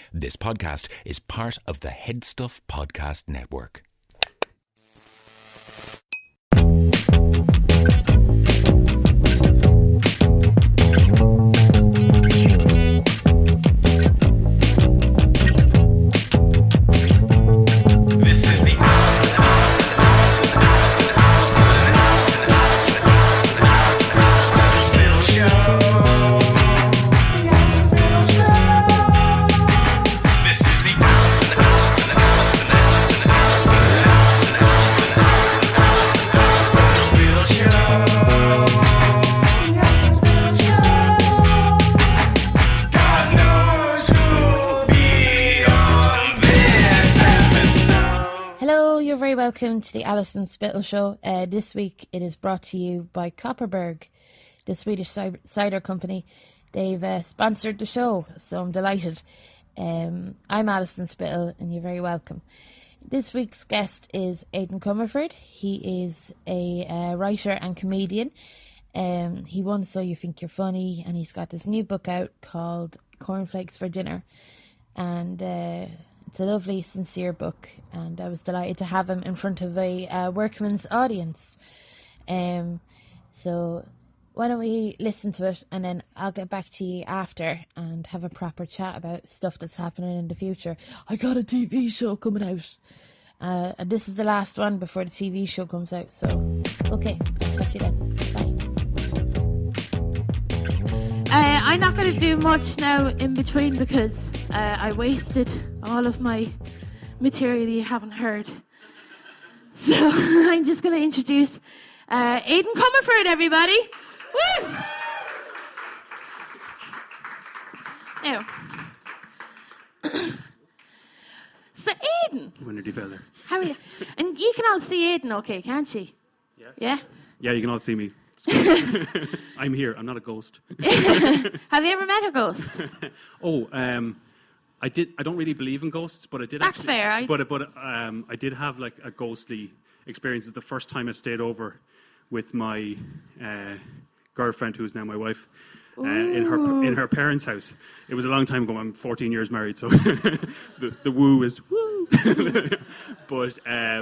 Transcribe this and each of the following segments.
This podcast is part of the Headstuff Podcast Network. Welcome to the Alison Spittle Show. This week it is brought to you by Kopparberg, the Swedish cider company. They've sponsored the show, so I'm delighted. I'm Alison Spittle and you're very welcome. This week's guest is Aidan Comerford. He is a writer and comedian. He won So You Think You're Funny, and he's got this new book out called Cornflakes for Dinner. And it's a lovely, sincere book, and I was delighted to have him in front of a workman's audience. So why don't we listen to it, and then I'll get back to you after and have a proper chat about stuff that's happening in the future. I got a TV show coming out, and this is the last one before the TV show comes out. So, okay, I'll talk to you then. Bye. I'm not going to do much now in between because I wasted all of my material you haven't heard. So I'm just going to introduce Aidan Comerford, everybody. Woo! Now, so Aidan. Winnerty fella. How are you? And you can all see Aidan, okay, can't you? Yeah. Yeah? Yeah, you can all see me. I'm here. I'm not a ghost. Have you ever met a ghost? I did. I don't really believe in ghosts, but I did. That's actually, fair. I did have like a ghostly experience. It's the first time I stayed over with my girlfriend, who's now my wife, in her parents' house. It was a long time ago. I'm 14 years married, so the woo is woo. But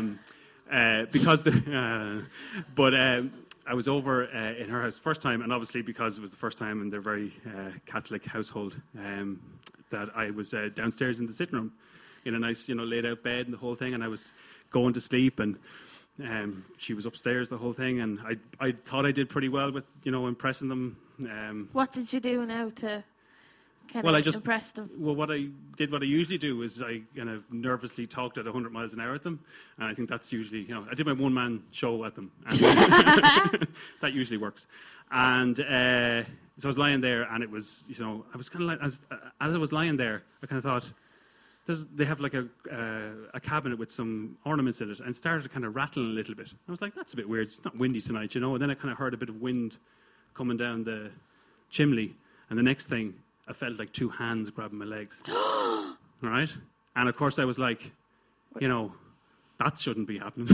I was over in her house first time, and obviously because it was the first time in their very Catholic household, that I was downstairs in the sitting room in a nice, laid out bed and the whole thing, and I was going to sleep, and she was upstairs the whole thing, and I thought I did pretty well with, impressing them. What did you do now to impress them? Well, what I usually do is I kind of nervously talked at 100 miles an hour at them, and I think that's usually, I did my one-man show at them, and that usually works. And so I was lying there, and it was, I was kind of like, as I was lying there, I kind of thought, they have like a cabinet with some ornaments in it, and started to kind of rattle a little bit. I was like, that's a bit weird. It's not windy tonight, and then I kind of heard a bit of wind coming down the chimney, and the next thing, I felt like two hands grabbing my legs. Right? And of course I was like, that shouldn't be happening.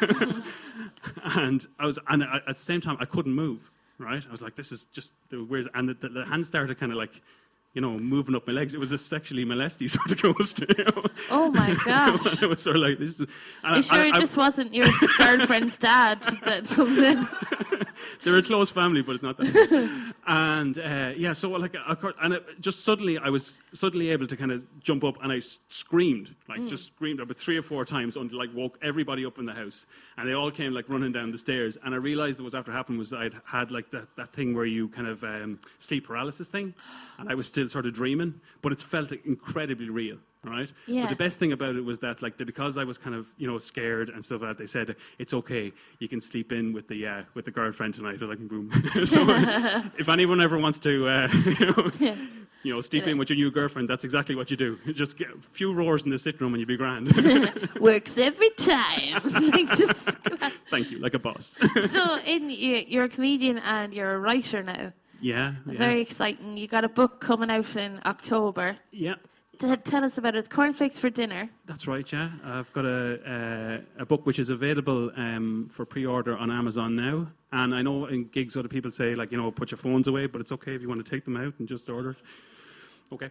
and at the same time I couldn't move, right? I was like, this is just the weird, and the hands started kind of like, moving up my legs. It was a sexually molesty sort of ghost. Oh my gosh. I was sort of like, this is... Are you sure it just wasn't your girlfriend's dad that comes in? They're a close family, but it's not that close. And so like, just suddenly, I was suddenly able to kind of jump up, and I screamed, just screamed about 3 or 4 times until like woke everybody up in the house, and they all came like running down the stairs. And I realised that what was after happened was I'd had like that thing where you kind of sleep paralysis thing, and I was still sort of dreaming, but it felt incredibly real. Right? Yeah. But the best thing about it was that, because I was kind of, scared and stuff like that, they said, it's okay, you can sleep in with the girlfriend tonight. I was like, boom. So if anyone ever wants to, sleep in with your new girlfriend, that's exactly what you do. Just get a few roars in the sitting room and you'll be grand. Works every time. Thank you, like a boss. So you're a comedian and you're a writer now. Yeah. Very exciting. You got a book coming out in October. Yeah. Tell us about it. Cornflakes for Dinner. That's right, yeah. I've got a book which is available for pre-order on Amazon now. And I know in gigs other people say, put your phones away, but it's okay if you want to take them out and just order it. Okay.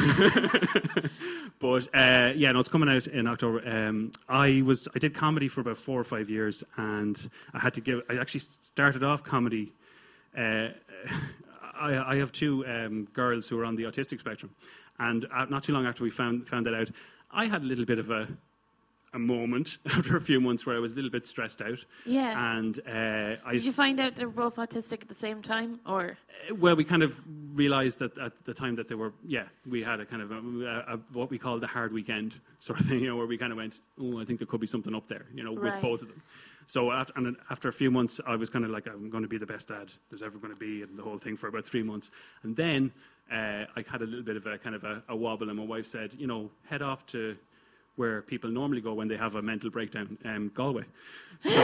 But yeah, no, it's coming out in October. I did comedy for about 4 or 5 years, and I actually started off comedy. I have two girls who are on the autistic spectrum, and not too long after we found that out, I had a little bit of a moment after a few months where I was a little bit stressed out. Yeah. And did you find out they were both autistic at the same time, or? Well, we kind of realised that at the time that they were, we had a kind of what we call the hard weekend sort of thing, where we kind of went, I think there could be something up there, with both of them. So after a few months, I was kind of like, I'm going to be the best dad there's ever going to be, and the whole thing for about 3 months. And then I had a little bit of a kind of a wobble, and my wife said, head off to where people normally go when they have a mental breakdown, Galway. So,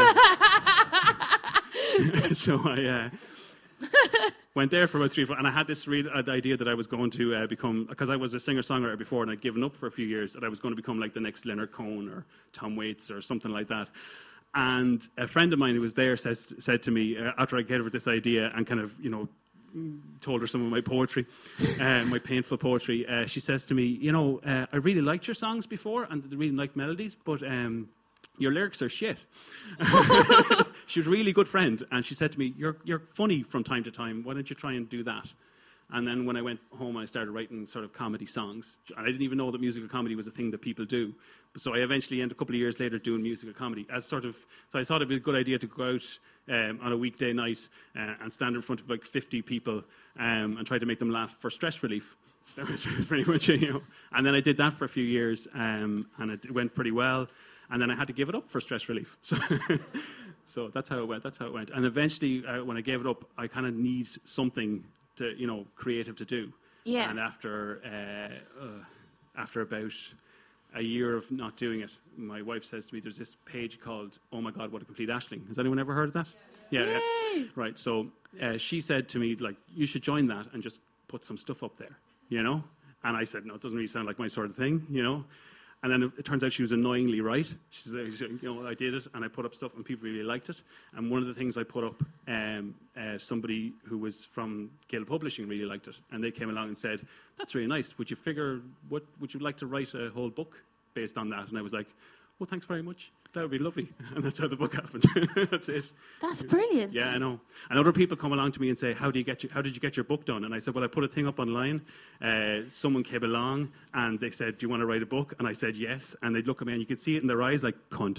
so I went there for about 3 or 4, and I had this real idea that I was going to become, because I was a singer-songwriter before, and I'd given up for a few years, that I was going to become like the next Leonard Cohen or Tom Waits or something like that. And a friend of mine who was there said to me, after I gave her this idea and kind of, told her some of my poetry, my painful poetry, she says to me, I really liked your songs before, and I really liked melodies, but your lyrics are shit. She was a really good friend, and she said to me, you're funny from time to time, why don't you try and do that? And then when I went home, I started writing sort of comedy songs. And I didn't even know that musical comedy was a thing that people do. So I eventually ended a couple of years later doing musical comedy. So I thought it'd be a good idea to go out on a weekday night and stand in front of like 50 people and try to make them laugh for stress relief. That was pretty much it, And then I did that for a few years, and it went pretty well. And then I had to give it up for stress relief. So that's how it went. And eventually, when I gave it up, I kind of need something to, creative to do. Yeah. And after about a year of not doing it, my wife says to me, there's this page called Oh My God, What a Complete Aisling. Has anyone ever heard of that? Yeah. Right. So she said to me, like, you should join that and just put some stuff up there, And I said, no, it doesn't really sound like my sort of thing, And then it turns out she was annoyingly right. She said, I did it, and I put up stuff, and people really liked it. And one of the things I put up, somebody who was from Gale Publishing really liked it, and they came along and said, "That's really nice. Would you like to write a whole book based on that?" And I was like, "Well, thanks very much. That would be lovely." And that's how the book happened. That's it. That's brilliant. Yeah, I know. And other people come along to me and say, how did you get your book done? And I said, well, I put a thing up online. Someone came along and they said, do you want to write a book? And I said, yes. And they'd look at me and you could see it in their eyes like, cunt.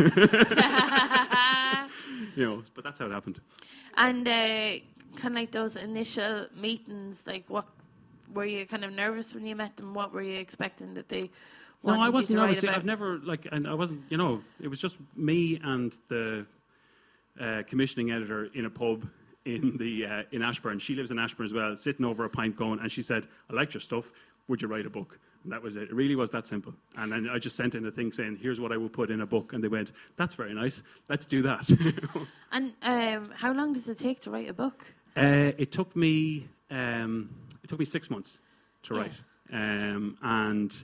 But that's how it happened. And kind of like those initial meetings, like what were you kind of nervous when you met them? What were you expecting that they... No, I wasn't nervous. I've never, and I wasn't, it was just me and the commissioning editor in a pub in Ashburn. She lives in Ashburn as well, sitting over a pint going, and she said, I liked your stuff, would you write a book? And that was it. It really was that simple. And then I just sent in a thing saying, here's what I will put in a book. And they went, that's very nice, let's do that. And how long does it take to write a book? It took me 6 months to write. And...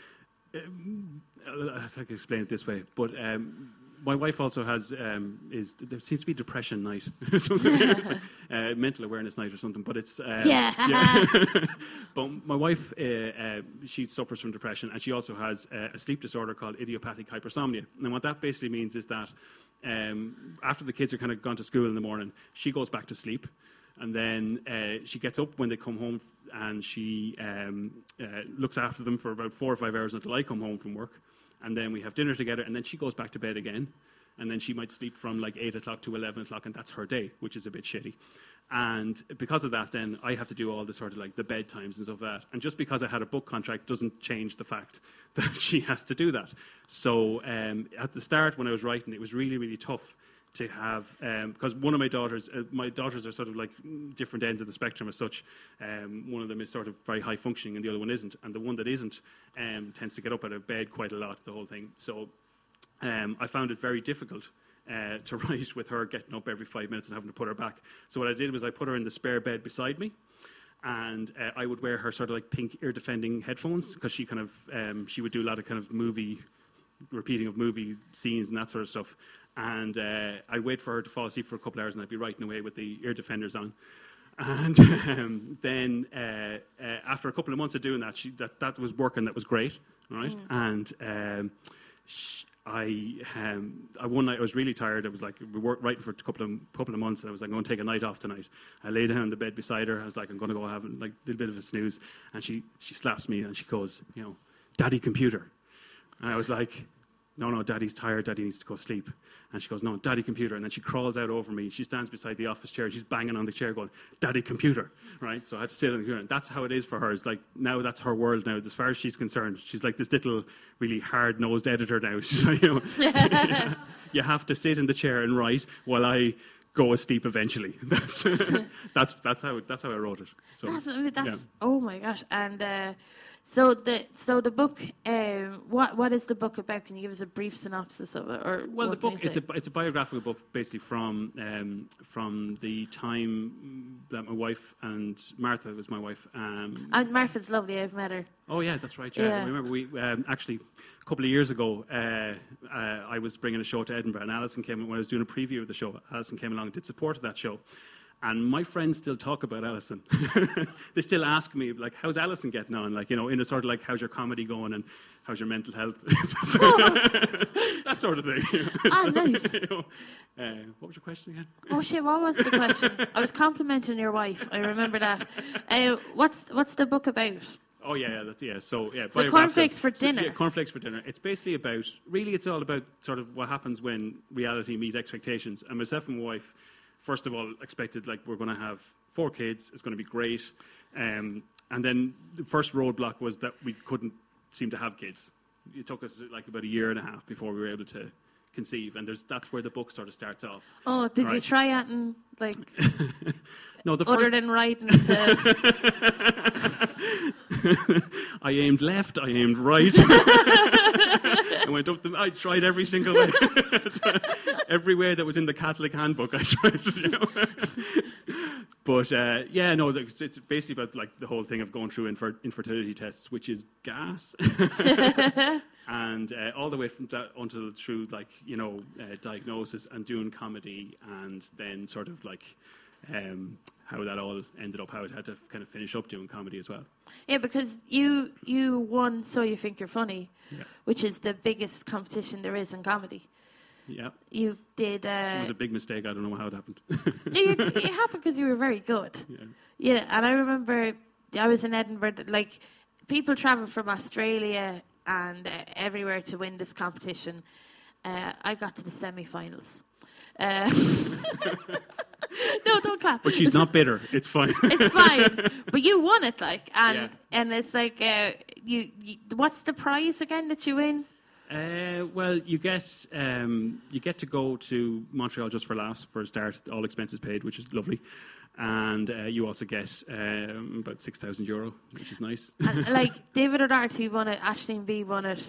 I can explain it this way, but my wife also has there seems to be depression night, mental awareness night or something. But it's yeah. But my wife she suffers from depression, and she also has a sleep disorder called idiopathic hypersomnia. And what that basically means is that after the kids are kind of gone to school in the morning, she goes back to sleep. And then she gets up when they come home, and she looks after them for about 4 or 5 hours until I come home from work. And then we have dinner together, and then she goes back to bed again. And then she might sleep from like 8 o'clock to 11 o'clock, and that's her day, which is a bit shitty. And because of that, then I have to do all the sort of like the bedtimes and stuff like that. And just because I had a book contract doesn't change the fact that she has to do that. So at the start when I was writing, it was really, really tough to have, because one of my daughters are sort of like different ends of the spectrum as such. One of them is sort of very high functioning and the other one isn't. And the one that isn't tends to get up out of bed quite a lot, the whole thing. So I found it very difficult to write with her getting up every 5 minutes and having to put her back. So what I did was I put her in the spare bed beside me, and I would wear her sort of like pink ear-defending headphones, because she kind of, she would do a lot of kind of repeating of movie scenes and that sort of stuff. And I'd wait for her to fall asleep for a couple of hours, and I'd be writing away with the ear defenders on. And then after a couple of months of doing that, that was working. That was great, right? And one night I was really tired. I was like, we worked writing for a couple of months, and I was like, I'm going to take a night off tonight. I lay down in the bed beside her. I was like, I'm going to go have like a little bit of a snooze. And she slaps me and she goes, Daddy, computer. And I was like, no, Daddy's tired. Daddy needs to go sleep. And she goes, no, Daddy, computer. And then she crawls out over me. She stands beside the office chair. She's banging on the chair going, Daddy, computer. Right? So I had to sit on the computer. And that's how it is for her. It's like, now that's her world now. As far as she's concerned, she's like this little, really hard-nosed editor now. She's like, you have to sit in the chair and write while I go asleep eventually. That's how I wrote it. So, that's oh my gosh. And so the book, what is the book about? Can you give us a brief synopsis of it? Or well, the book it's a biographical book, basically from the time that my wife and Martha was my wife. And Martha's lovely. I've met her. Oh yeah, that's right. Yeah, I remember we actually a couple of years ago I was bringing a show to Edinburgh, and Alison came when I was doing a preview of the show. Alison came along and did support of that show. And my friends still talk about Alison. They still ask me, like, how's Alison getting on? Like, in a sort of like, how's your comedy going and how's your mental health? That sort of thing. Nice. What was your question again? Oh, shit, what was the question? I was complimenting your wife. I remember that. What's the book about? Oh, yeah. So cornflakes for dinner. Cornflakes for dinner. It's basically about, really, it's all about sort of what happens when reality meets expectations. And myself and my wife, first of all, expected, like, we're going to have 4 kids. It's going to be great. And then the first roadblock was that we couldn't seem to have kids. It took us, like, about a year and a half before we were able to conceive. And that's where the book sort of starts off. Oh, did you try it and, like, no, other than writing to... I aimed left, I aimed right. I went up I tried every single way. Every way that was in the Catholic handbook, I tried. But it's basically about, like, the whole thing of going through infertility tests, which is gas, and all the way from that until through, like, diagnosis and doing comedy, and then sort of like how that all ended up, how it had to kind of finish up doing comedy as well. Yeah, because you won So You Think You're Funny, which is the biggest competition there is in comedy. Yeah. You did... it was a big mistake. I don't know how it happened. It happened because you were very good. Yeah, and I remember I was in Edinburgh. Like, people travel from Australia and everywhere to win this competition. I got to the semi-finals. No, don't clap. But she's not bitter. It's fine. It's fine. But you won it, like, and it's like, you what's the prize again that you win? Well, you get to go to Montreal just for laughs for a start, all expenses paid, which is lovely, and you also get about €6,000, which is nice. And, like, David O'Doherty won it, Aisling Bea won it.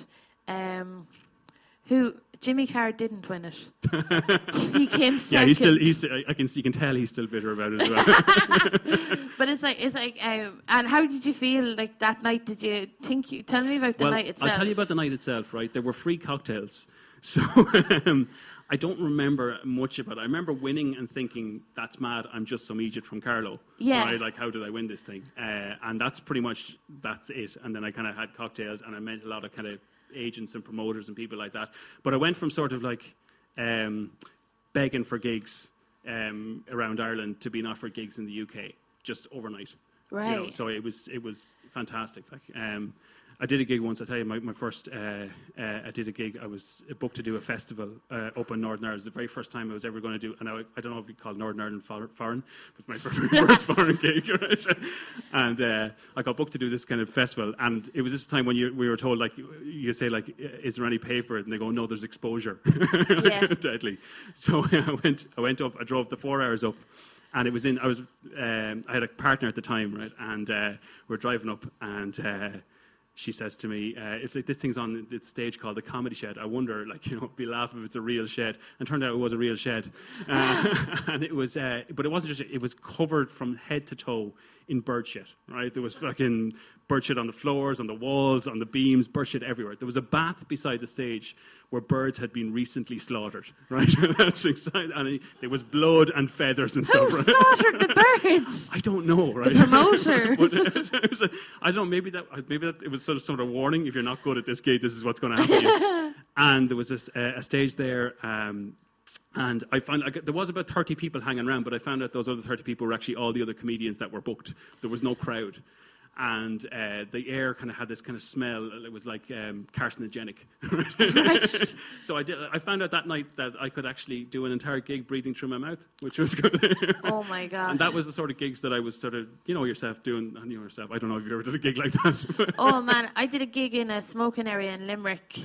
Jimmy Carr didn't win it. He came second. Yeah, he's still. You can tell he's still bitter about it as well. But it's like, and how did you feel, like, that night? Did you think? Tell me about the night itself. I'll tell you about the night itself. Right, there were free cocktails, so I don't remember much about it. I remember winning and thinking, "That's mad. I'm just some Egypt from Carlow." Yeah. Right? Like, how did I win this thing? And that's pretty much it. And then I kind of had cocktails, and I met a lot of kind of agents and promoters and people like that. But I went from sort of like begging for gigs around Ireland to being offered gigs in the UK just overnight. Right. So it was fantastic. Like, I did a gig once. I tell you, my first. I did a gig. I was booked to do a festival up in Northern Ireland. It was the very first time I was ever going to do. And I don't know if we call Northern Ireland foreign, but my first foreign gig. Right? And I got booked to do this kind of festival. And it was this time when we were told, like, you say, like, is there any pay for it? And they go, no, there's exposure. Deadly. So I went up. I drove the 4 hours up. And it was I had a partner at the time, right? And we're driving up, and she says to me, it's like, this thing's on this stage called the Comedy Shed. I wonder, like, be laughing if it's a real shed. And turned out it was a real shed. And it was, but it wasn't just, it was covered from head to toe in bird shit, right? There was fucking bird shit on the floors, on the walls, on the beams, bird shit everywhere. There was a bath beside the stage where birds had been recently slaughtered, right? That's exciting. And there was blood and feathers and stuff. Who Right? slaughtered the birds? I don't know, right? The promoter. I don't know. Maybe that it was sort of warning. If you're not good at this gig, this is what's going to happen to you. And there was a stage there. And I found there was about 30 people hanging around, but I found out those other 30 people were actually all the other comedians that were booked. There was no crowd. And the air kind of had this kind of smell. It was like carcinogenic. Right. So I found out that night that I could actually do an entire gig breathing through my mouth, which was good. Oh my gosh. And that was the sort of gigs that I was sort of, yourself doing. I don't know if you've ever done a gig like that. Oh man, I did a gig in a smoking area in Limerick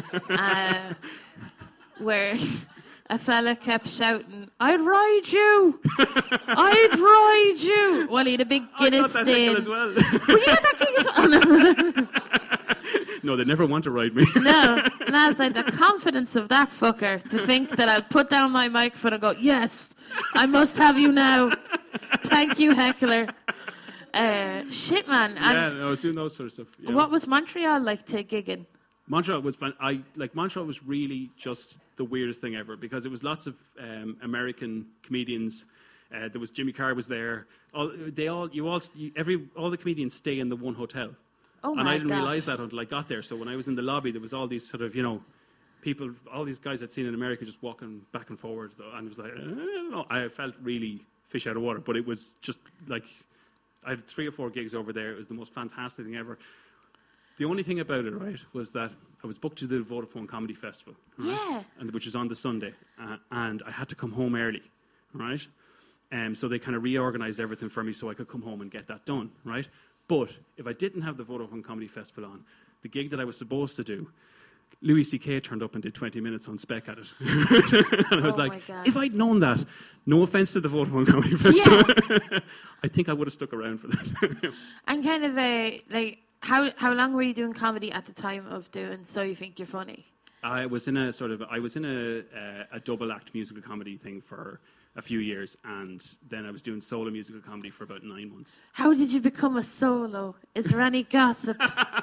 where a fella kept shouting, "I'd ride you! I'd ride you!" Well, he had a big Guinness I got that stain. as well. Were you at that gig as well? No. No, they never want to ride me. No. And I was like, the confidence of that fucker to think that I'll put down my microphone and go, "Yes, I must have you now. Thank you, heckler." Shit, man. And I was doing those sort of stuff. Yeah. what was Montreal like to gig in? Montreal was fun. Montreal was really just the weirdest thing ever because it was lots of American comedians. There was Jimmy Carr was there. All the comedians stay in the one hotel. Oh my And I didn't gosh. realize that until I got there. So when I was in the lobby, there was all these sort of people, all these guys I'd seen in America just walking back and forward, and it was like I don't know. I felt really fish out of water, but it was just like I had 3 or 4 gigs over there. It was the most fantastic thing ever. The only thing about it, right, was that I was booked to the Vodafone Comedy Festival, right? Yeah. Which was on the Sunday, and I had to come home early, right? So they kind of reorganized everything for me so I could come home and get that done, right? But if I didn't have the Vodafone Comedy Festival on, the gig that I was supposed to do, Louis C.K. turned up and did 20 minutes on spec at it. And I was like, if I'd known that, no offense to the Vodafone Comedy Festival, I think I would have stuck around for that. And kind of how long were you doing comedy at the time of doing So You Think You're Funny? I was in a double act musical comedy thing for a few years, and then I was doing solo musical comedy for about 9 months. How did you become a solo? Is there any gossip?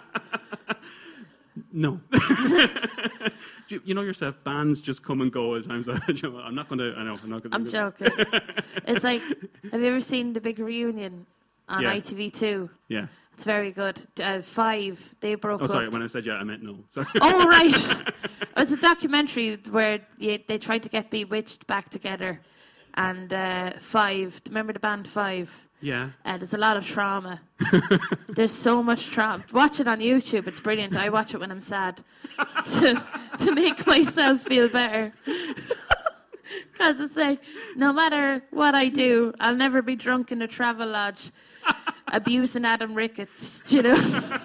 No. You know yourself, bands just come and go at times. I'm not going to. I'm joking. It's like, have you ever seen The Big Reunion on ITV2? Yeah. It's very good. 5, they broke up. Oh, sorry, when I said yeah, I meant no. Sorry. Oh, right. It's a documentary where they tried to get Bewitched back together. And 5, remember the band 5? Yeah. There's a lot of trauma. There's so much trauma. Watch it on YouTube. It's brilliant. I watch it when I'm sad to make myself feel better. Because it's like, no matter what I do, I'll never be drunk in a travel lodge abusing Adam Ricketts, you know?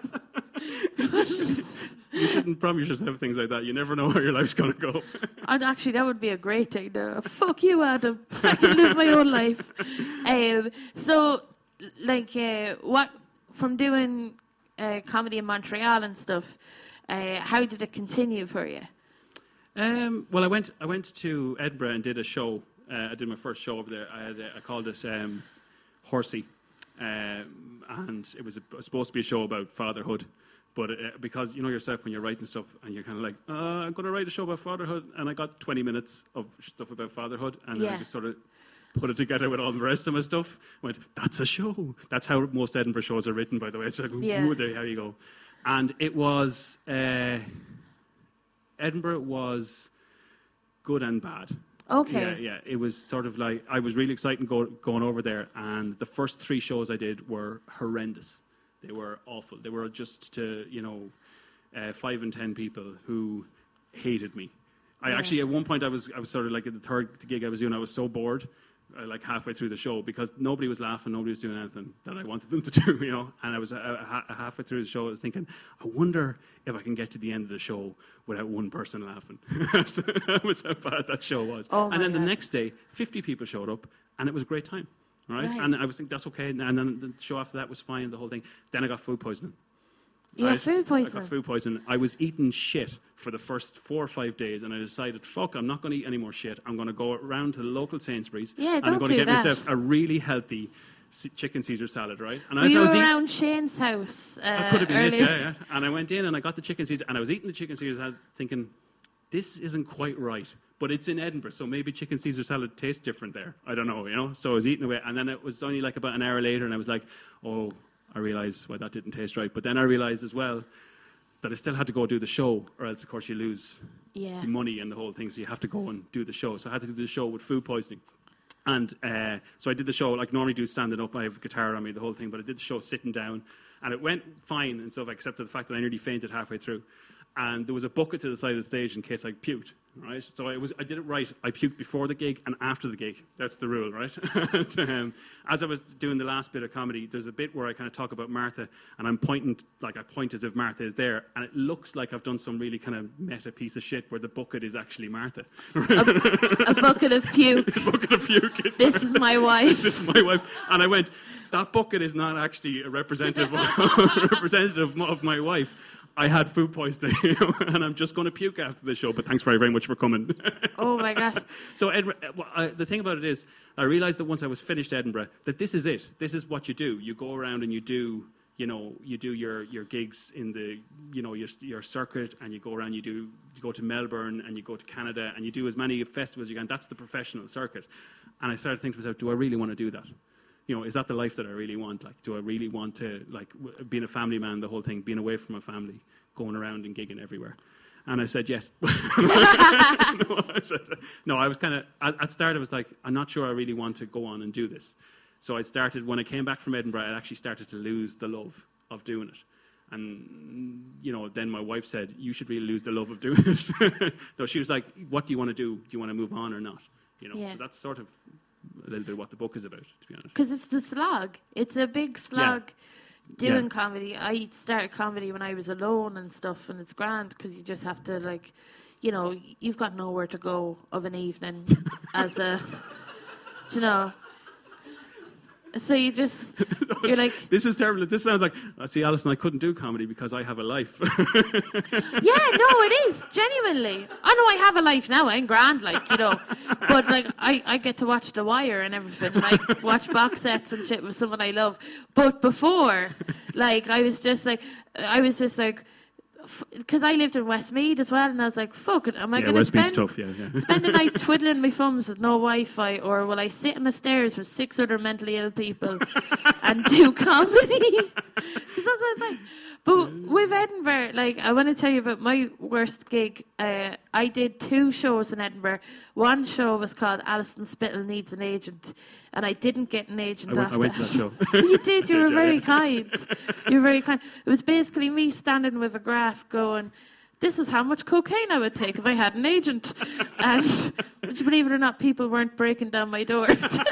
You shouldn't promise yourself things like that. You never know where your life's going to go. Actually, that would be a great thing. Fuck you, Adam. I can live my own life. So, what from doing comedy in Montreal and stuff, how did it continue for you? Well, I went to Edinburgh and did a show. I did my first show over there. I called it Horsey, and it was supposed to be a show about fatherhood. But because you know yourself when you're writing stuff and you're kind of like, I'm going to write a show about fatherhood, and I got 20 minutes of stuff about fatherhood, and then I just sort of put it together with all the rest of my stuff. Went, that's a show. That's how most Edinburgh shows are written, by the way. It's like, there you go. And it was Edinburgh was good and bad. Okay. Yeah. It was sort of like I was really excited going over there, and the first 3 shows I did were horrendous. They were awful. They were just to 5 and 10 people who hated me. Actually at one point I was sort of like at the third gig I was doing. I was so bored, like halfway through the show, because nobody was laughing, nobody was doing anything that I wanted them to do, you know. And I was halfway through the show. I was thinking, I wonder if I can get to the end of the show without one person laughing. That was how bad that show was. Oh and then God. the next day, 50 people showed up, and it was a great time. Right? And I was thinking, that's okay. And then the show after that was fine, the whole thing. Then I got food poisoning. You got food poisoning? I got food poisoning. I was eating shit for the first 4 or 5 days, and I decided, fuck, I'm not going to eat any more shit. I'm going to go around to the local Sainsbury's, Yeah, and I'm don't going to do get that. myself a really healthy chicken Caesar salad, right? And Were you around Shane's house I could have been earlier? yeah. And I went in and I got the chicken Caesar, and I was eating the chicken Caesar salad thinking, this isn't quite right. But it's in Edinburgh, so maybe chicken Caesar salad tastes different there. I don't know, So I was eating away, and then it was only like about an hour later, and I was like, oh, I realised why that didn't taste right. But then I realised as well that I still had to go do the show, or else, of course, you lose money and the whole thing, so you have to go and do the show. So I had to do the show with food poisoning. And so I did the show, like normally do standing up, I have a guitar on me, the whole thing, but I did the show sitting down, and it went fine and stuff, except for the fact that I nearly fainted halfway through. And there was a bucket to the side of the stage in case I puked, right? So I did it right. I puked before the gig and after the gig. That's the rule, right? And, as I was doing the last bit of comedy, there's a bit where I kind of talk about Martha, and I'm pointing, like I point as if Martha is there, and it looks like I've done some really kind of meta piece of shit where the bucket is actually Martha. A bucket of puke. A bucket of puke. This is my wife. This is my wife. And I went, that bucket is not actually a representative of my wife. I had food poisoning, and I'm just going to puke after the show, but thanks very, very much for coming. Oh, my God. So the thing about it is, I realised that once I was finished Edinburgh, that this is it. This is what you do. You go around and you do your gigs in the, your circuit, and you go around, you go to Melbourne, and you go to Canada, and you do as many festivals as you can. That's the professional circuit. And I started thinking to myself, do I really want to do that? Is that the life that I really want? Like, do I really want to, like, being a family man, the whole thing, being away from my family, going around and gigging everywhere? And I said yes. No, I was kind of, at start I was like, I'm not sure I really want to go on and do this. So I started, when I came back from Edinburgh, I actually started to lose the love of doing it. And, then my wife said, you should really lose the love of doing this. No, she was like, what do you want to do? Do you want to move on or not? So that's sort of a little bit what the book is about, to be honest. Because it's the slog. It's a big slog doing comedy. I started comedy when I was alone and stuff, and it's grand because you just have to, like, you've got nowhere to go of an evening as a, So you just, you're like... This is terrible. This sounds like, see, Alison, I couldn't do comedy because I have a life. Yeah, no, it is, genuinely. I know I have a life now, I'm grand, But, I get to watch The Wire and everything, and watch box sets and shit with someone I love. But before, I was just like... Because I lived in Westmeath as well, and I was like, fuck it, am I going to spend the night twiddling my thumbs with no Wi-Fi, or will I sit on the stairs with 6 other mentally ill people and do comedy? Because that's the thing. But with Edinburgh, I want to tell you about my worst gig. I did 2 shows in Edinburgh. One show was called Alison Spittle Needs an Agent, and I didn't get an agent after. I went to that show. You did, you were very kind. You were very kind. It was basically me standing with a graph going, this is how much cocaine I would take if I had an agent. And would you believe it or not, people weren't breaking down my door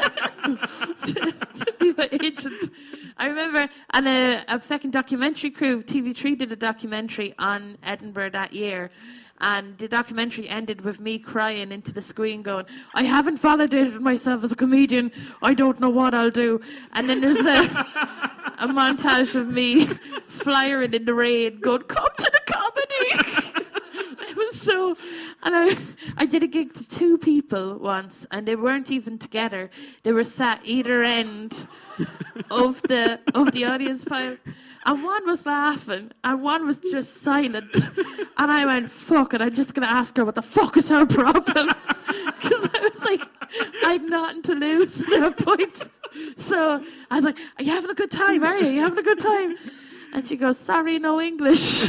to be my agent. I remember, and a fucking documentary crew, TV3 did a documentary on Edinburgh that year. And the documentary ended with me crying into the screen going, I haven't validated myself as a comedian. I don't know what I'll do. And then there's a montage of me flyering in the rain going, come to the comedy. It was so... And I did a gig to 2 people once, and they weren't even together. They were sat either end of the audience pile. And one was laughing, and one was just silent. And I went, fuck it, I'm just going to ask her what the fuck is her problem. Because I was like, I had nothing to lose at that point. So I was like, are you having a good time, are you? Are you having a good time? And she goes, sorry, no English.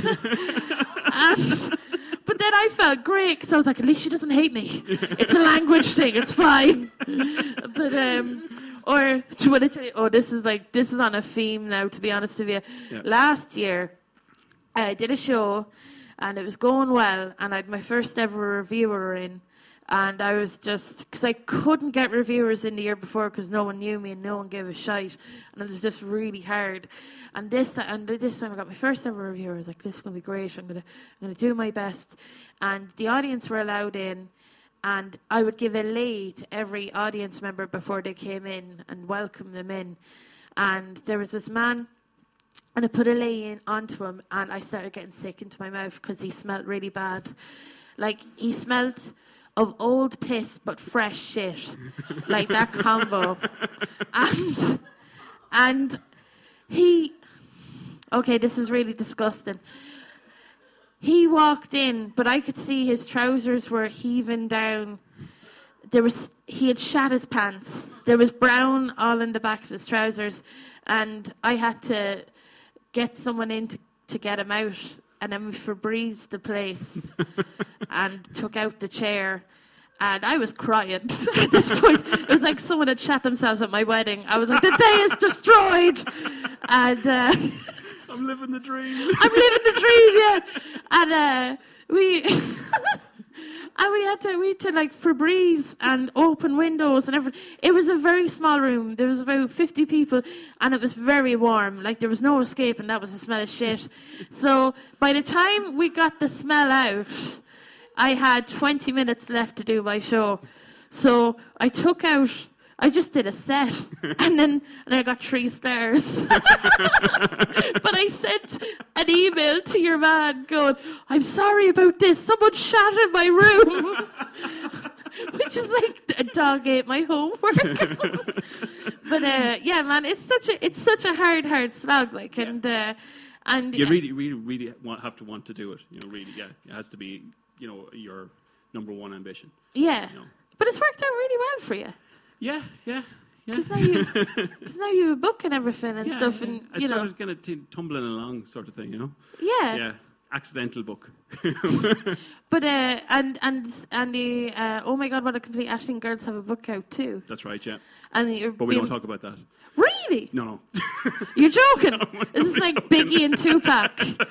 But then I felt great, because I was like, at least she doesn't hate me. It's a language thing, it's fine. But, or do you want to tell you? Oh, this is on a theme now, to be honest with you. Yeah. Last year, I did a show, and it was going well, and I had my first ever reviewer in, and I was just, because I couldn't get reviewers in the year before because no one knew me and no one gave a shite, and it was just really hard. And this time I got my first ever reviewer. I was like, this is gonna be great. I'm gonna do my best, and the audience were allowed in. And I would give a lei to every audience member before they came in and welcome them in. And there was this man, and I put a lei in onto him, and I started getting sick into my mouth because he smelled really bad. He smelled of old piss but fresh shit. That combo. And And okay, this is really disgusting. He walked in, but I could see his trousers were heaving down. He had shat his pants. There was brown all in the back of his trousers, and I had to get someone in to get him out. And then we Febrezed the place and took out the chair. And I was crying at this point. It was like someone had shat themselves at my wedding. I was like, the day is destroyed. And I'm living the dream. Yeah. And we had to like Febreze and open windows and everything. It was a very small room. There was about 50 people, and it was very warm. Like, there was no escape, and that was the smell of shit. So by the time we got the smell out, I had 20 minutes left to do my show. So I just did a set, and I got 3 stars. But I sent an email to your man going, I'm sorry about this, someone shat in my room. Which is like, a dog ate my homework. But yeah, man, it's such a hard slog, like, and you really have to want to do it. Really, yeah, it has to be, your number one ambition. Yeah, but it's worked out really well for you. Yeah. Because now you have a book and everything and stuff, and it's sort of kind of tumbling along, sort of thing, Yeah. Yeah, accidental book. But and the oh my God, what a complete Aisling Girls have a book out too. That's right, yeah. But we don't talk about that. Really? No. You're joking? No, is this like joking. Biggie and Tupac?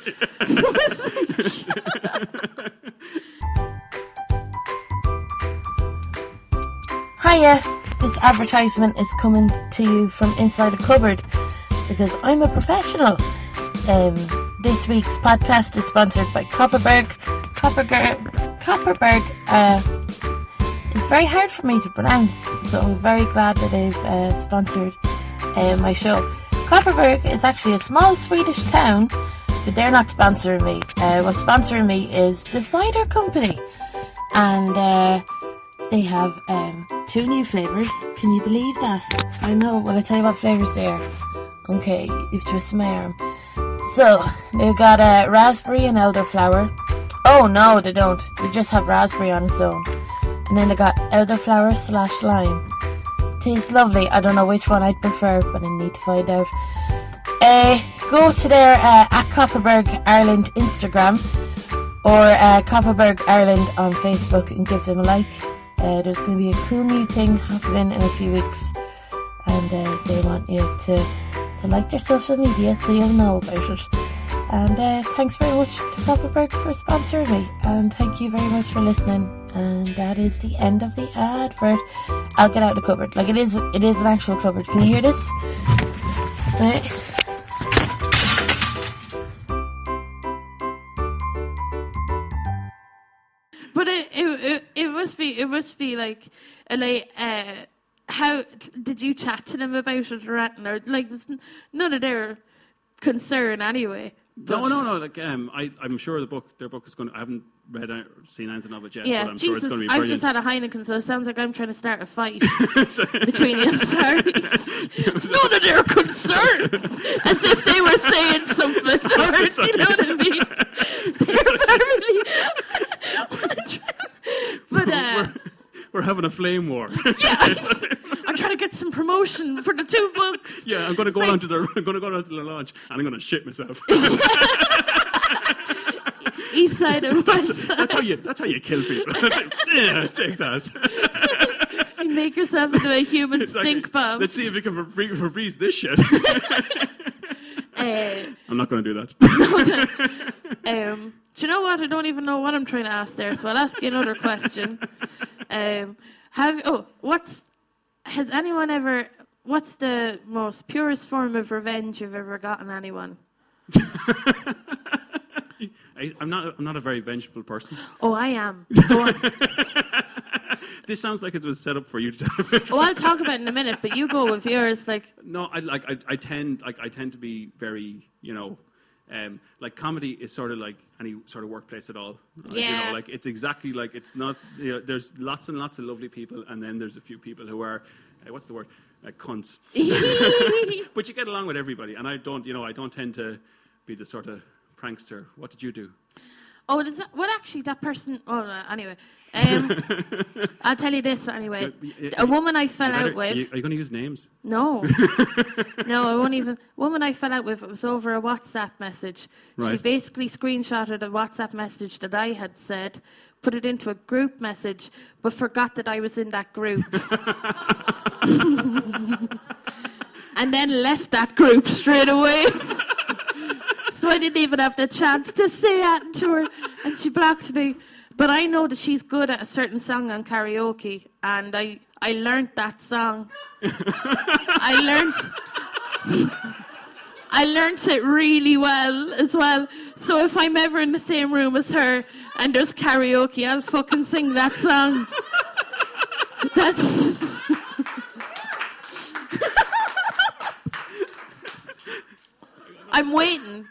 Hiya, this advertisement is coming to you from inside a cupboard because I'm a professional. This week's podcast is sponsored by Kopparberg. Kopparberg, it's very hard for me to pronounce, so I'm very glad that they've sponsored my show. Kopparberg is actually a small Swedish town, but they're not sponsoring me. What's sponsoring me is the cider company, and they have 2 new flavours. Can you believe that? I know. Will I tell you what flavours they are? Okay, you've twisted my arm. So, they've got raspberry and elderflower. Oh, no, they don't. They just have raspberry on its own. And then they got elderflower / lime. Tastes lovely. I don't know which one I'd prefer, but I need to find out. Go to their at Kopparberg Ireland Instagram or Kopparberg Ireland on Facebook and give them a like. There's going to be a cool new thing happening in a few weeks, and they want you to like their social media so you'll know about it. And thanks very much to Kopparberg for sponsoring me, and thank you very much for listening. And that is the end of the advert. I'll get out the cupboard. Like, it is an actual cupboard. Can you hear this? Right. But it must be like how did you chat to them about it or anything? Or like, none of their concern anyway. No. Like, I'm sure their book is going to. I haven't read or seen anything of it yet. Yeah, but I'm Jesus, sure it's going to be brilliant. I've just had a Heineken, so it sounds like I'm trying to start a fight between you. I'm sorry. It's none of their concern. As if they were saying something. Or, you know what I mean? They're very. But we're having a flame war. Yeah, I'm trying to get some promotion for the 2 books. Yeah, I'm going to go down to their launch, and I'm going to shit myself. East side and west side. That's how you kill people. Yeah, take that. You make yourself into a human stink bomb. Let's see if we can Febreze this shit. I'm not going to do that. Do you know what? I don't even know what I'm trying to ask there, so I'll ask you another question. What's the most purest form of revenge you've ever gotten anyone? I'm not a very vengeful person. Oh, I am. Go on. This sounds like it was set up for you to talk about. Oh, I'll talk about it in a minute, but you go with yours. Like, no, I tend to be very, like, comedy is sort of like any sort of workplace at all. Right? Yeah. Like, it's exactly like, it's not. There's lots and lots of lovely people, and then there's a few people who are, what's the word? cunts. But you get along with everybody, and I don't tend to be the sort of prankster. What did you do? Oh, actually, that person... Oh, anyway. I'll tell you this anyway. A woman I fell out with... Are you going to use names? No. No, I won't even... Woman I fell out with, it was over a WhatsApp message. Right. She basically screenshotted a WhatsApp message that I had said, put it into a group message, but forgot that I was in that group. And then left that group straight away. So I didn't even have the chance to say it to her, and she blocked me. But I know that she's good at a certain song on karaoke, and I learned that song. I learned it really well as well. So if I'm ever in the same room as her and there's karaoke, I'll fucking sing that song. That's... I'm waiting.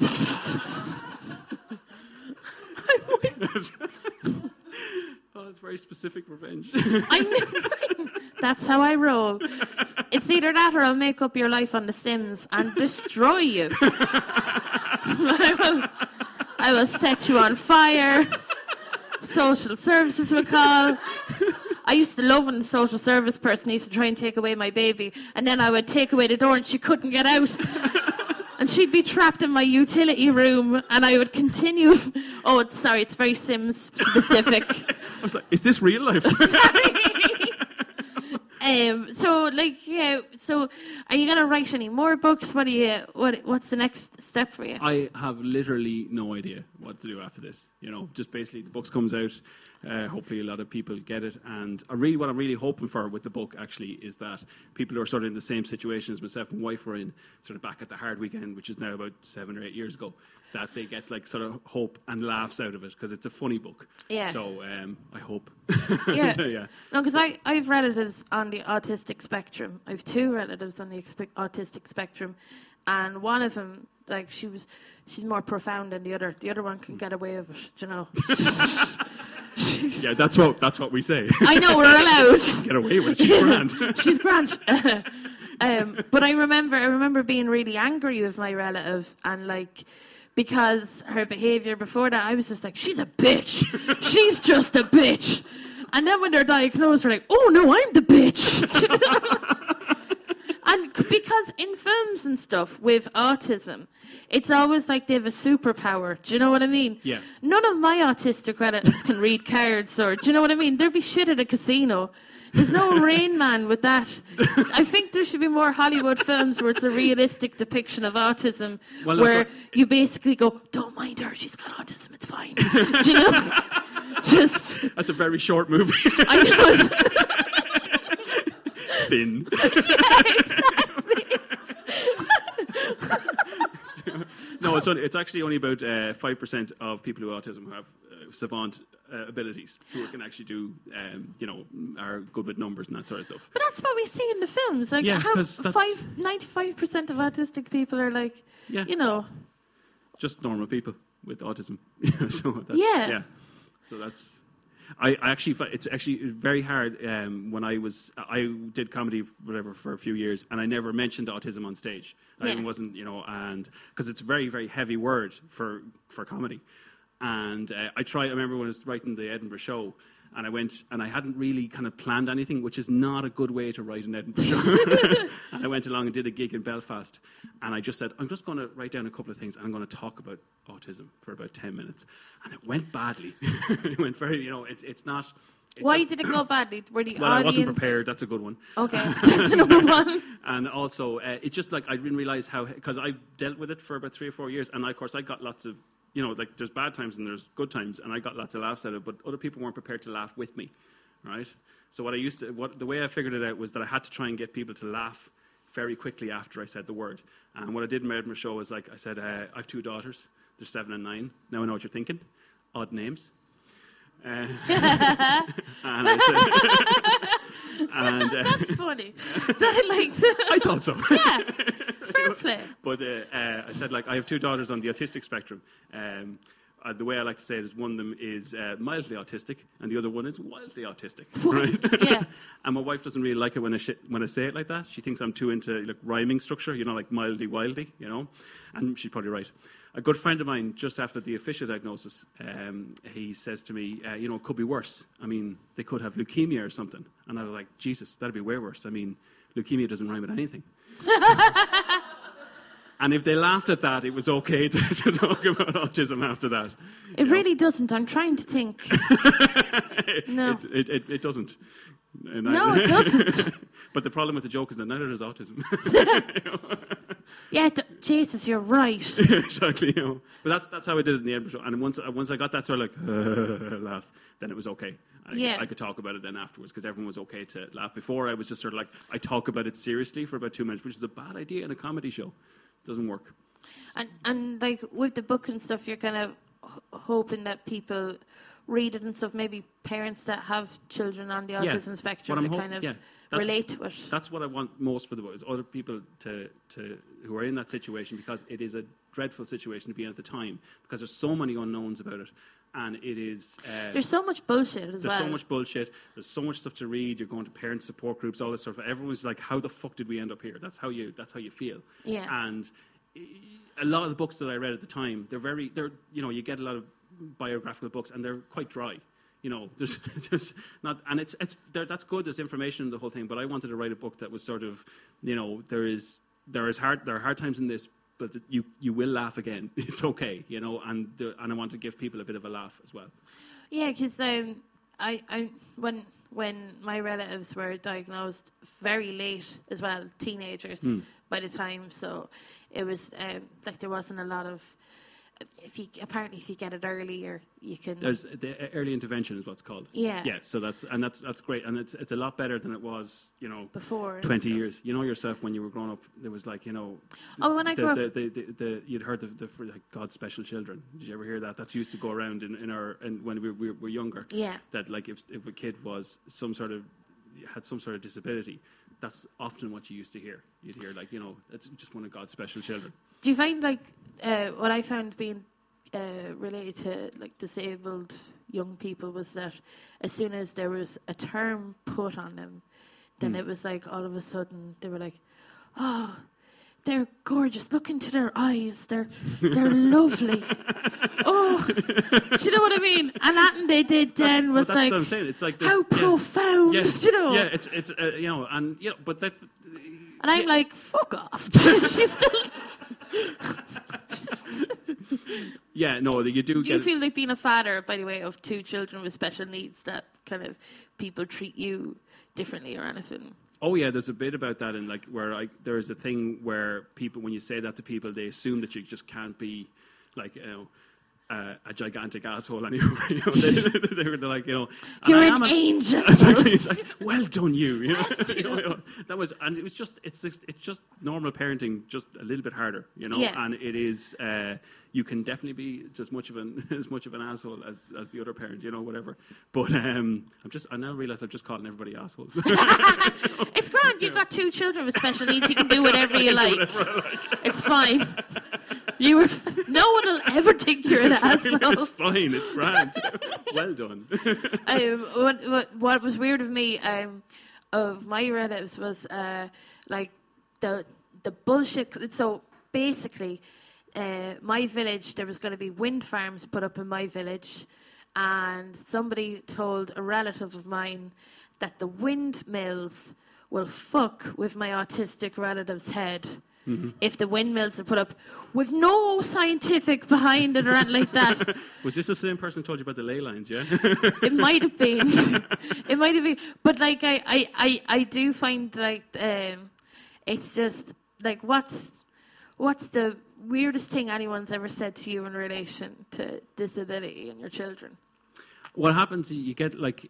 Oh, it's very specific revenge. That's how I roll. It's either that or I'll make up your life on The Sims and destroy you. I will set you on fire. Social services will call. I used to love when the social service person used to try and take away my baby, and then I would take away the door and she couldn't get out. And she'd be trapped in my utility room, and I would continue. Oh, it's very Sims specific. I was like, is this real life? So are you gonna write any more books? What's the next step for you? I have literally no idea what to do after this. Just basically the book comes out. Hopefully a lot of people get it. And what I'm really hoping for with the book actually is that people who are sort of in the same situation as myself and wife were in, sort of back at the hard weekend, which is now about 7 or 8 years ago, that they get like sort of hope and laughs out of it, because it's a funny book. Yeah. So I hope. Yeah. Yeah. No, because I have relatives on the autistic spectrum. I have 2 relatives on the autistic spectrum, and one of them, like, she's more profound than the other. The other one can get away with it, Yeah, that's what we say. I know, we're allowed. Get away with it. She's grand. She's grand. But I remember being really angry with my relative, and like, because her behaviour before that, I was just like, she's a bitch. She's just a bitch. And then when they're diagnosed, we're like, oh no, I'm the bitch. And because in films and stuff with autism, it's always like they have a superpower. Do you know what I mean? Yeah. None of my autistic relatives can read cards, or do you know what I mean? There'd be shit at a casino. There's no Rain Man with that. I think there should be more Hollywood films where it's a realistic depiction of autism, where you basically go, don't mind her, she's got autism, it's fine. Do you know? That's a very short movie. I know. Thin. Yeah, exactly. No, it's actually only about 5% of people who have autism who have savant abilities, who can actually do, are good with numbers and that sort of stuff. But that's what we see in the films. Like, yeah, how 95% of autistic people are like, just normal people with autism. So that's. I actually, it's actually very hard. When I did comedy, whatever, for a few years, and I never mentioned autism on stage. I wasn't, and because it's a very, very heavy word for comedy. And I remember when I was writing the Edinburgh show, and I went, and I hadn't really kind of planned anything, which is not a good way to write an Edinburgh show. And I went along and did a gig in Belfast, and I just said, I'm just going to write down a couple of things, and I'm going to talk about autism for about 10 minutes. And it went badly. It went very, it's not... Why did it go badly? Were the audience... I wasn't prepared. That's a good one. Okay, that's another one. And also, it's just like, I didn't realise how... Because I dealt with it for about 3 or 4 years, and of course I got lots of... like there's bad times and there's good times, and I got lots of laughs out of it, but other people weren't prepared to laugh with me, right? So the way I figured it out was that I had to try and get people to laugh very quickly after I said the word. And what I did in my Edinburgh show was, like, I said, I have 2 daughters. They're 7 and 9. Now I know what you're thinking. Odd names. And I said, that's funny. I thought so. Yeah, fair play. But I said, like, I have 2 daughters on the autistic spectrum. the way I like to say it is one of them is mildly autistic, and the other one is wildly autistic. Right? Yeah. And my wife doesn't really like it when I say it like that. She thinks I'm too into like rhyming structure, like mildly, wildly, and she's probably right. A good friend of mine, just after the official diagnosis, he says to me, it could be worse. I mean, they could have leukemia or something. And I was like, Jesus, that'd be way worse. I mean, leukemia doesn't rhyme with anything. And if they laughed at that, it was okay to talk about autism after that. It really doesn't. I'm trying to think. No. It doesn't. No, it doesn't. But the problem with the joke is that neither does autism. Yeah, Jesus, you're right. Exactly. But that's how I did it in the Edinburgh show. And once I got that sort of like laugh, then it was okay. I could talk about it then afterwards because everyone was okay to laugh. Before I was just sort of like, I talk about it seriously for about 2 minutes, which is a bad idea in a comedy show. It doesn't work. And like with the book and stuff, you're kind of hoping that people read it and stuff. Maybe parents that have children on the autism spectrum to kind of relate to it. That's what I want most for the book, is other people to who are in that situation, because it is a dreadful situation to be in at the time, because there's so many unknowns about it. And it is... there's so much bullshit as well. There's so much bullshit. There's so much stuff to read. You're going to parent support groups, all this stuff. Everyone's like, how the fuck did we end up here? That's how you feel. Yeah. And a lot of the books that I read at the time, you get a lot of biographical books, and they're quite dry. There's not... And that's good. There's information in the whole thing. But I wanted to write a book that was sort of, there are hard times in this, but you will laugh again. It's okay, and I want to give people a bit of a laugh as well. Yeah, because when my relatives were diagnosed very late as well, teenagers by the time, so it was like there wasn't a lot of. If you get it earlier, you can. There's the early intervention is what's called. Yeah. Yeah. So that's great, and it's a lot better than it was, before 20 years. Yourself when you were growing up, there was like, when I grew up, you'd heard the like God's special children. Did you ever hear that? That's used to go around in when we were younger. Yeah. That like if a kid was had some sort of disability, that's often what you used to hear. You'd hear like, it's just one of God's special children. Do you find like what I found being related to like disabled young people was that as soon as there was a term put on them, then it was like all of a sudden they were like, oh, they're gorgeous. Look into their eyes. They're lovely. Oh, do you know what I mean? And that they did then was that's like, what I'm saying. It's like this, how profound. Yes, Yeah, it's but that. And I'm like, fuck off. She's still. Yeah, no, you do. Do you feel like being a father, by the way, of 2 children with special needs, that kind of people treat you differently or anything? Oh yeah, there's a bit about that, and like where there is a thing where people, when you say that to people, they assume that you just can't be like a gigantic asshole anymore. They're like, you're an angel. Exactly. It's like, well done, you. That was, and it was just, it's just normal parenting, just a little bit harder, Yeah. And it is, you can definitely be just as much of an asshole as the other parent, whatever. But I now realize I'm just calling everybody assholes. It's grand. You've got 2 children with special needs. You can do whatever you like. It's fine. No one will ever think you're an asshole. It's fine. It's grand. Well done. What was weird of me, of my relatives, was like the bullshit. So basically, my village, there was going to be wind farms put up in my village, and somebody told a relative of mine that the windmills will fuck with my autistic relative's head. Mm-hmm. If the windmills are put up with no scientific behind it or anything like that. Was this the same person who told you about the ley lines, yeah? It might have been. It might have been. But like I do find like it's just like what's the weirdest thing anyone's ever said to you in relation to disability and your children? What happens, you get like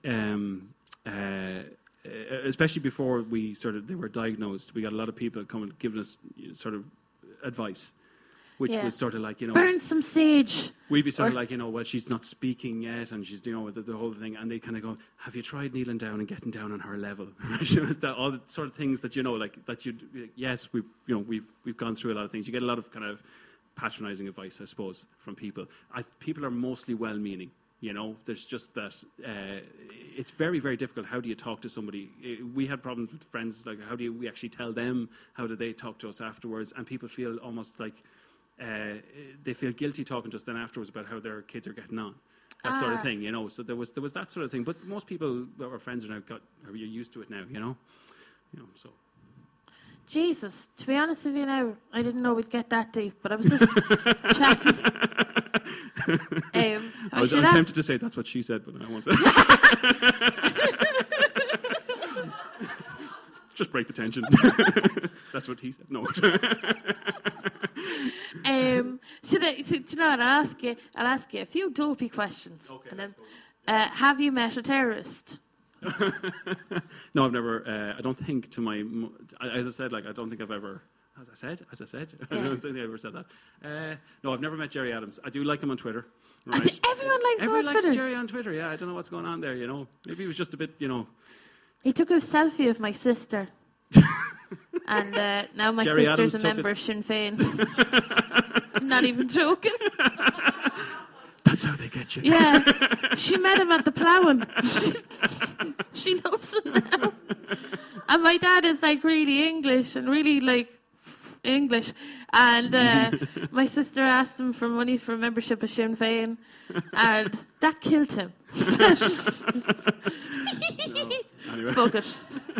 especially before they were diagnosed, we got a lot of people coming giving us sort of advice, which was sort of like, burn some sage. We'd be sort of like, well, she's not speaking yet, and she's, the whole thing, and they kind of go, have you tried kneeling down and getting down on her level? All the sort of things that, like that yes, we've gone through a lot of things. You get a lot of kind of patronising advice, I suppose, from people. People are mostly well-meaning. You know, there's just that. It's very, very difficult. How do you talk to somebody? We had problems with friends. Like, how do we actually tell them? How do they talk to us afterwards? And people feel almost like they feel guilty talking to us then afterwards about how their kids are getting on. That sort of thing, you know. So there was that sort of thing. But most people, our friends, are used to it now. You know. So. Jesus, to be honest with you now, I didn't know we'd get that deep, but I was just chatting. I'm tempted to say that's what she said, but I won't. Just break the tension. That's what he said. No. Do you know what? I'll ask you a few dopey questions. Okay, and then, have you met a terrorist? No, I've never. I don't think as I said, like I don't think I've ever. As I said, Yeah. I don't think I ever said that. No, I've never met Jerry Adams. I do like him on Twitter. Right? I think everyone likes him on likes Twitter. Jerry on Twitter. Yeah, I don't know what's going on there. You know, maybe he was just a bit. You know, he took a selfie of my sister, and now my Jerry sister's Adams a member of Sinn Féin. I'm not even joking. That's how they get you. Yeah, she met him at the ploughing. She loves him now. And my dad is like really English and really like English. And my sister asked him for money for membership of Sinn Féin, and that killed him. Anyway. Fuck it.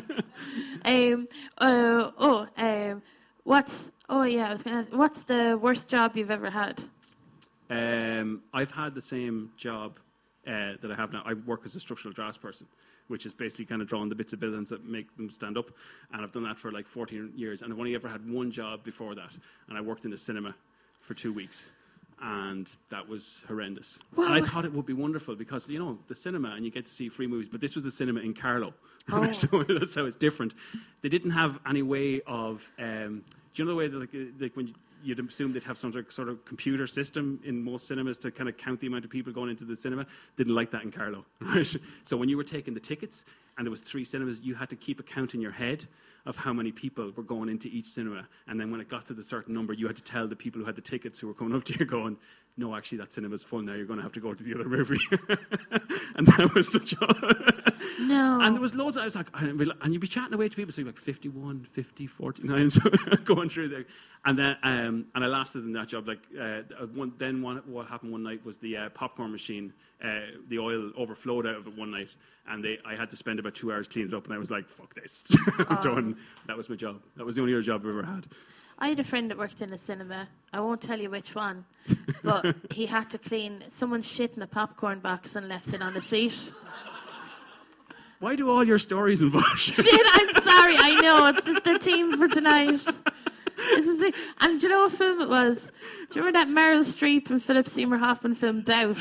What's the worst job you've ever had? I've had the same job that I have now. I work as a structural draftsperson, which is basically kind of drawing the bits of buildings that make them stand up. And I've done that for like 14 years. And I've only ever had one job before that. And I worked in a cinema for 2 weeks. And that was horrendous. Wow. And I thought it would be wonderful because, you know, the cinema and you get to see free movies. But this was the cinema in Carlow. Oh. So that's how it's different. They didn't have any way of... do you know the way that like when you'd assume they'd have some sort of computer system in most cinemas to kind of count the amount of people going into the cinema? Didn't like that in Carlow. Right? So when you were taking the tickets and there was 3 cinemas, you had to keep a count in your head of how many people were going into each cinema. And then when it got to the certain number, you had to tell the people who had the tickets who were coming up to you going, no, actually, that cinema's full now. You're going to have to go to the other movie. And that was the job. No. And there was loads. I was like, and you'd be chatting away to people, so you're like 51, 50, 49, so going through there. And then, and I lasted in that job. Like, what happened one night was the popcorn machine, the oil overflowed out of it one night, and I had to spend about 2 hours cleaning it up, and I was like, fuck this. I'm done. That was my job. That was the only other job I've ever had. I had a friend that worked in a cinema. I won't tell you which one, but he had to clean someone's shit in a popcorn box and left it on the seat. Why do all your stories involve shit? Shit, I'm sorry. I know. It's just the theme for tonight. And do you know what film it was? Do you remember that Meryl Streep and Philip Seymour Hoffman film, Doubt?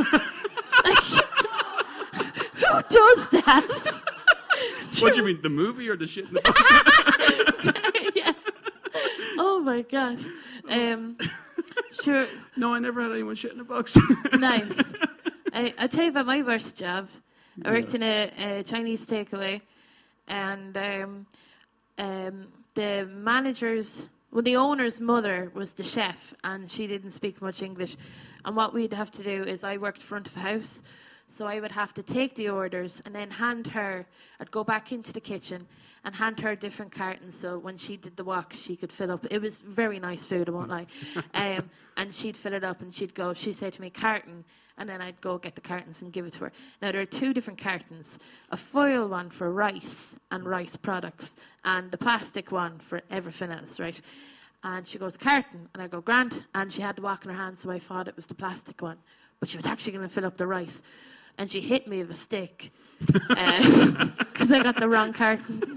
Who does that? What do you mean, the movie or the shit in the box? Yeah. Oh my gosh. Sure. No, I never had anyone shit in a box. Nice. I'll tell you about my worst job. I worked in a Chinese takeaway, and the the owner's mother was the chef, and she didn't speak much English. And what we'd have to do is I worked front of house, so I would have to take the orders and then I'd go back into the kitchen and hand her different cartons, so when she did the wok, she could fill up. It was very nice food, I won't lie. And she'd fill it up, and she'd say to me, carton, and then I'd go get the cartons and give it to her. Now, there are 2 different cartons, a foil one for rice and rice products, and the plastic one for everything else, right? And she goes, carton, and I go, Grant, and she had the wok in her hand, so I thought it was the plastic one, but she was actually going to fill up the rice. And she hit me with a stick because I got the wrong carton.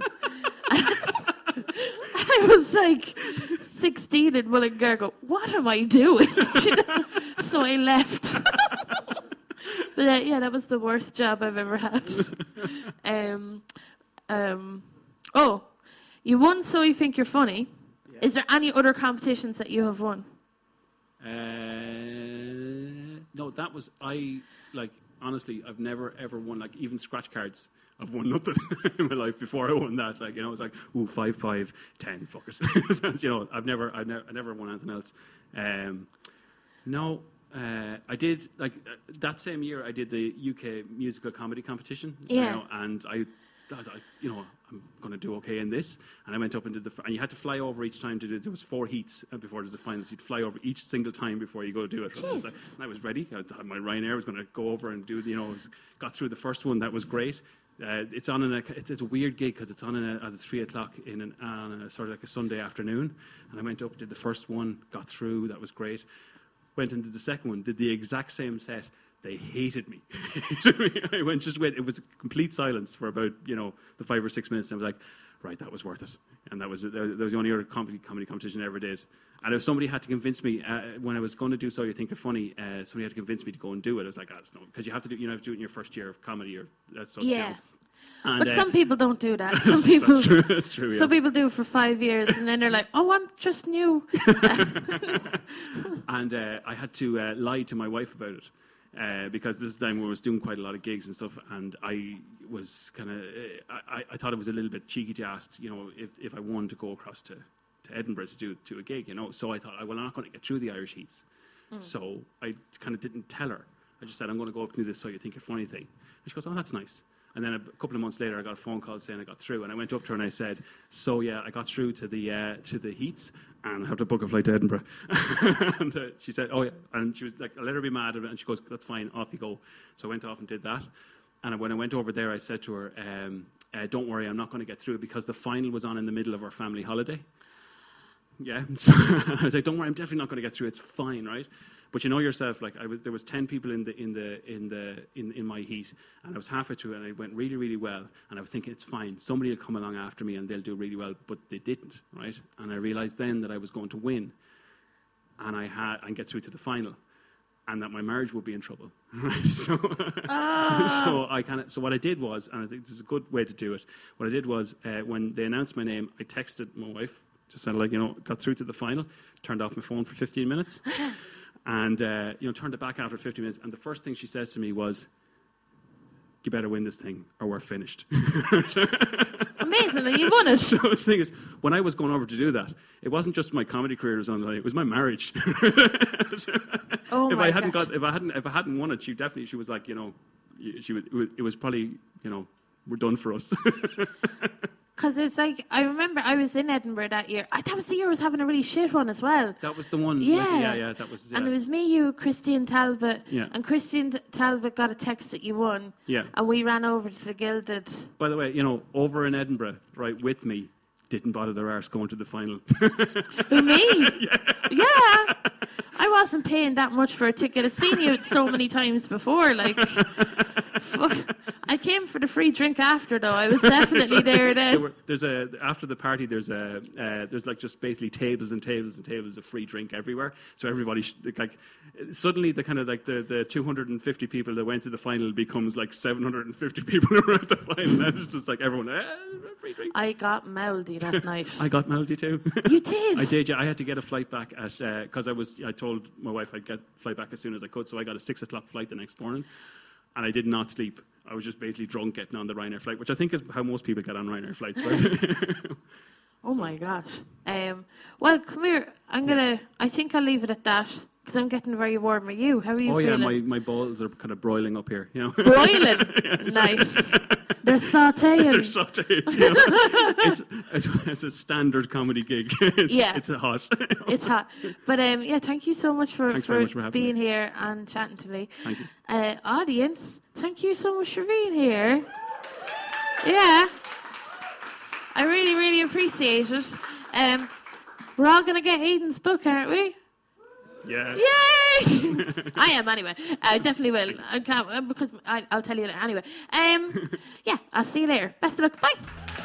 I was like 16 and Mullingar go, what am I doing? So I left. But yeah, that was the worst job I've ever had. You won So You Think You're Funny. Yeah. Is there any other competitions that you have won? No, that was, honestly, I've never ever won, like, even scratch cards. I've won nothing in my life before I won that. Like, you know, it's like, ooh, 5, 5, 10, fuck it. That's, you know, I never won anything else. No, I did, like, that same year I did the UK musical comedy competition. Yeah. You know, and I thought, you know, I'm going to do okay in this. And I went up and did and you had to fly over each time to do it. There was 4 heats before there's a final. So you'd fly over each single time before you go do it. Jesus. And I was ready. I thought my Ryanair was going to go over and do, you know, got through the first one. That was great. It's on it's a weird gig because it's on at 3 o'clock on a sort of like a Sunday afternoon. And I went up, did the first one, got through. That was great. Went and did the second one, did the exact same set. They hated me. I went. It was complete silence for about, you know, the 5 or 6 minutes. And I was like, right, that was worth it. And that was the only other comedy competition I ever did. And if somebody had to convince me when I was going to do So You Think You're Funny, somebody had to convince me to go and do it. I was like, no, because you have to do it in your first year of comedy or such. Yeah. You know. And, but some people don't do that. Some people, that's true. Yeah. Some people do it for 5 years, and then they're like, "Oh, I'm just new." And I had to lie to my wife about it because this time I was doing quite a lot of gigs and stuff, and I was kind of, I thought it was a little bit cheeky to ask, you know, if I wanted to go across to Edinburgh to do a gig, you know. So I thought, well, I'm not going to get through the Irish heats, so I kind of didn't tell her. I just said, I'm going to go up and do this So You Think You're Funny thing, and she goes, oh, that's nice. And then a couple of months later, I got a phone call saying I got through, and I went up to her and I said, "So yeah, I got through to the heats, and I have to book a flight to Edinburgh." And she said, "Oh yeah," and she was like, "I let her be mad," and she goes, "That's fine, off you go." So I went off and did that. And when I went over there, I said to her, "Don't worry, I'm not going to get through it because the final was on in the middle of our family holiday." Yeah, so I was like, "Don't worry, I'm definitely not going to get through. It's fine, right?" But you know yourself, like there was 10 people in my heat, and I was halfway through, and it went really, really well. And I was thinking, it's fine. Somebody will come along after me, and they'll do really well. But they didn't, right? And I realised then that I was going to win, and get through to the final, and that my marriage would be in trouble, right? So, so what I did was, and I think this is a good way to do it. What I did was, when they announced my name, I texted my wife, just said, like, you know, got through to the final, turned off my phone for 15 minutes. And, you know, turned it back after 50 minutes. And the first thing she says to me was, you better win this thing or we're finished. Amazing, you won it. So the thing is, when I was going over to do that, it wasn't just my comedy career was on the line, it was my marriage. Oh if my I hadn't gosh. if I hadn't won it, she was like, you know, it was probably, you know, we're done for us. Because it's like, I remember I was in Edinburgh that year. That was the year I was having a really shit one as well. That was the one. Yeah. Yeah, that was. Yeah. And it was me, you, Christian Talbot. Yeah. And Christian Talbot got a text that you won. Yeah. And we ran over to the Gilded. By the way, you know, over in Edinburgh, right, with me, didn't bother their arse going to the final. Who, me? Yeah. I wasn't paying that much for a ticket. I've seen you so many times before, like... Fuck. I came for the free drink after, though. I was definitely there then. After the party, there's like just basically tables and tables and tables of free drink everywhere. So everybody, suddenly the kind of like the 250 people that went to the final becomes like 750 people who were at the final. And it's just like everyone, free drink. I got mouldy that night. I got mouldy too. You did? I did, yeah. I had to get a flight back because I told my wife I'd get a flight back as soon as I could. So I got a 6 o'clock flight the next morning. And I did not sleep. I was just basically drunk getting on the Ryanair flight, which I think is how most people get on Ryanair flights. Right? Oh my gosh. Well, come here. I think I'll leave it at that because I'm getting very warm. Are you? How are you feeling? Oh yeah, my balls are kind of broiling up here. You know, broiling. Nice. They're sautéing. They're sautéed. You know? It's a standard comedy gig. It's hot. It's hot. But thank you so much for being me. here and chatting to me. Thank you. Audience, thank you so much for being here. Yeah. I really, really appreciate it. We're all going to get Aidan's book, aren't we? Yeah. Yay! I am anyway. I definitely will. I can't, because I'll tell you later anyway. Yeah, I'll see you later. Best of luck. Bye.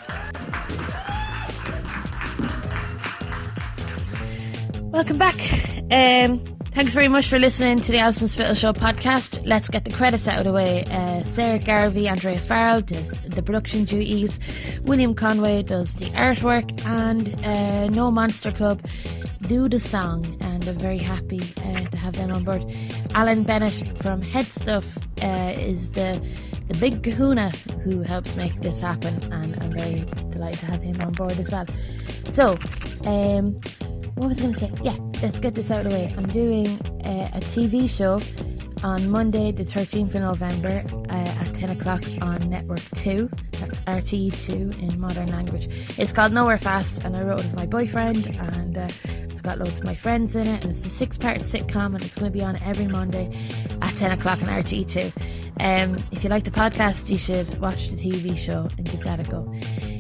Welcome back. Thanks very much for listening to the Alison Spittle Show podcast. Let's get the credits out of the way. Sarah Garvey, Andrea Farrell does the production duties. William Conway does the artwork. And No Monster Club do the song. And I'm very happy to have them on board. Alan Bennett from Head Stuff is the big kahuna who helps make this happen, and I'm very delighted to have him on board as well. So, what was I going to say? Yeah, let's get this out of the way. I'm doing a TV show on Monday the 13th of November at 10 o'clock on Network 2. That's RTE2 in modern language. It's called Nowhere Fast, and I wrote it with my boyfriend, and it's got loads of my friends in it, and it's a 6-part sitcom, and it's going to be on every Monday at 10 o'clock on RTE2. If you like the podcast, you should watch the TV show and give that a go.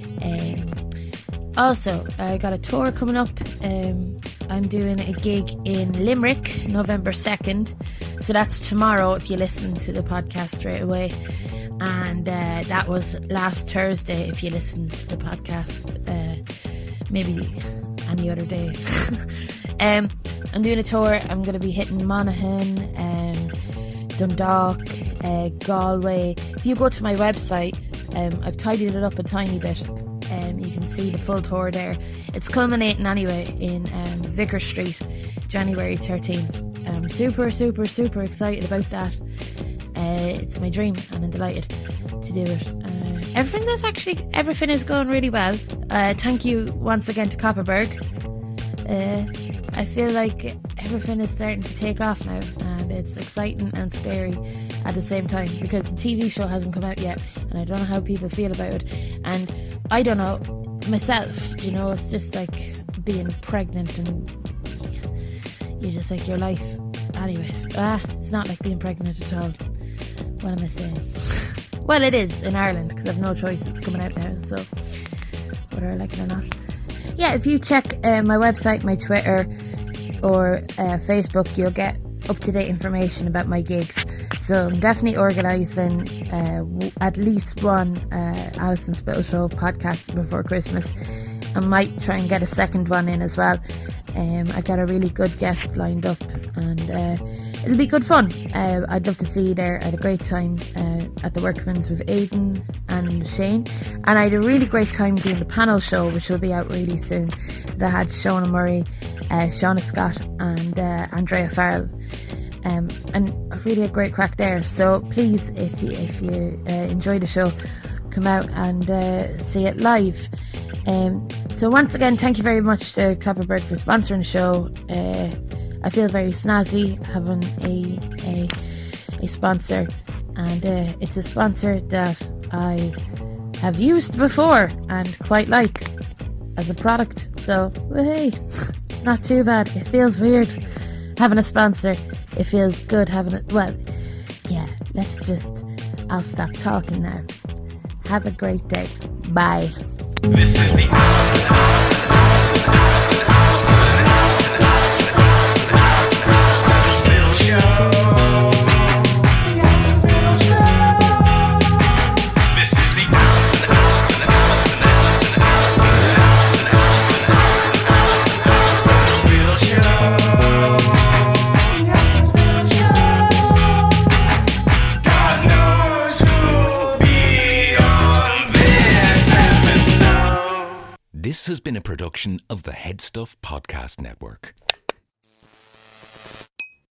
Also, I got a tour coming up. I'm doing a gig in Limerick, November 2nd. So that's tomorrow if you listen to the podcast straight away. And that was last Thursday if you listen to the podcast maybe any other day. I'm doing a tour. I'm going to be hitting Monaghan, Dundalk, Galway. If you go to my website, I've tidied it up a tiny bit. You can see the full tour there. It's culminating anyway in Vicar Street, January 13th. I'm super, super, super excited about that. It's my dream, and I'm delighted to do it. Everything is going really well. Thank you once again to Copperberg. I feel like everything is starting to take off now, and it's exciting and scary at the same time, because the TV show hasn't come out yet, and I don't know how people feel about it, and I don't know myself. You know, it's just like being pregnant, and you're just like, your life anyway. It's not like being pregnant at all. What am I saying? Well, it is in Ireland, because I've no choice. It's coming out now, so whether I like it or not. Yeah, if you check my website, my Twitter, or Facebook, you'll get up-to-date information about my gigs. So I'm definitely organising at least one Alison Spittle Show podcast before Christmas. I might try and get a second one in as well. I got a really good guest lined up, and it'll be good fun. I'd love to see you there. I had a great time at the Workman's with Aidan and Shane, and I had a really great time doing the panel show, which will be out really soon. That had Shona Murray, Shauna Scott, and Andrea Farrell. And I really had a great crack there. So please, if you enjoy the show, come out and see it live. So once again, thank you very much to Copperberg for sponsoring the show. I feel very snazzy having a sponsor, and it's a sponsor that I have used before and quite like as a product. So hey, it's not too bad. It feels weird having a sponsor. It feels good having it. Well, yeah, I'll stop talking now. Have a great day. Bye. This is the Spittle Show. This is the Spittle Show. God knows who'll be on this episode. This has been a production of the Headstuff Podcast Network.